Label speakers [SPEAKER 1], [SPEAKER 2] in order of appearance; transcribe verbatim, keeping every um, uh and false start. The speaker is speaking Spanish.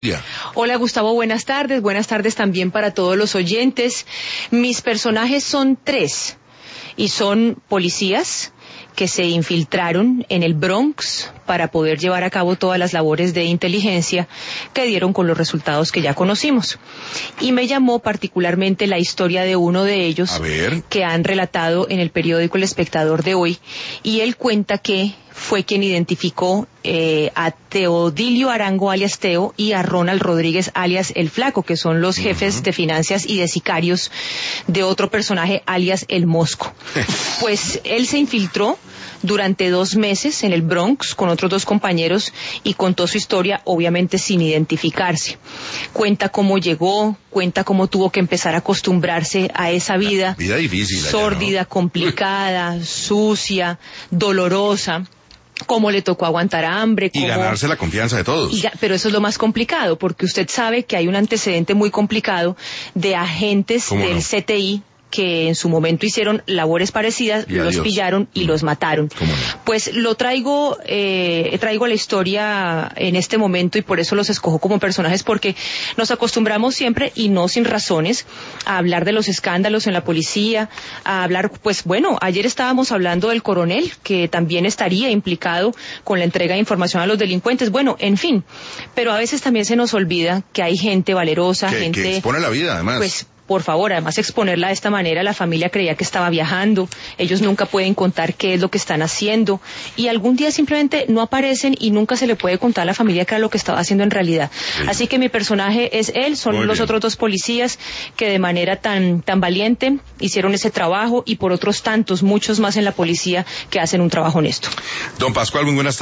[SPEAKER 1] Yeah.
[SPEAKER 2] Hola Gustavo, buenas tardes, buenas tardes también para todos los oyentes. Mis personajes son tres y son policías que se infiltraron en el Bronx para poder llevar a cabo todas las labores de inteligencia que dieron con los resultados que ya conocimos. Y me llamó particularmente la historia de uno de ellos,
[SPEAKER 1] a ver,
[SPEAKER 2] que han relatado en el periódico El Espectador de hoy, y él cuenta que fue quien identificó eh, a Teodilio Arango alias Teo y a Ronald Rodríguez alias El Flaco, que son los jefes uh-huh. de finanzas y de sicarios de otro personaje alias El Mosco. Pues él se infiltró durante dos meses en el Bronx con otros dos compañeros y contó su historia, obviamente sin identificarse. Cuenta cómo llegó, cuenta cómo tuvo que empezar a acostumbrarse a esa vida,
[SPEAKER 1] vida difícil,
[SPEAKER 2] sórdida,
[SPEAKER 1] allá, ¿no?
[SPEAKER 2] complicada, sucia, dolorosa. Cómo le tocó aguantar hambre.
[SPEAKER 1] Y
[SPEAKER 2] cómo...
[SPEAKER 1] ganarse la confianza de todos.
[SPEAKER 2] Y, pero eso es lo más complicado, porque usted sabe que hay un antecedente muy complicado de agentes del
[SPEAKER 1] no?
[SPEAKER 2] C T I que en su momento hicieron labores parecidas,
[SPEAKER 1] y
[SPEAKER 2] los
[SPEAKER 1] adiós.
[SPEAKER 2] pillaron y mm. los mataron.
[SPEAKER 1] No?
[SPEAKER 2] Pues lo traigo, eh, traigo la historia en este momento y por eso los escojo como personajes, porque nos acostumbramos siempre, y no sin razones, a hablar de los escándalos en la policía, a hablar, pues bueno, ayer estábamos hablando del coronel, que también estaría implicado con la entrega de información a los delincuentes, bueno, en fin, pero a veces también se nos olvida que hay gente valerosa,
[SPEAKER 1] que,
[SPEAKER 2] gente...
[SPEAKER 1] que expone la vida, además.
[SPEAKER 2] Pues, por favor, además exponerla de esta manera, la familia creía que estaba viajando, ellos nunca pueden contar qué es lo que están haciendo, y algún día simplemente no aparecen y nunca se le puede contar a la familia qué era lo que estaba haciendo en realidad. Sí. Así que mi personaje es él, son Muy los bien. otros dos policías que de manera tan, tan valiente hicieron ese trabajo, y por otros tantos, muchos más en la policía que hacen un trabajo honesto.
[SPEAKER 1] Don Pascual, muy buenas tardes.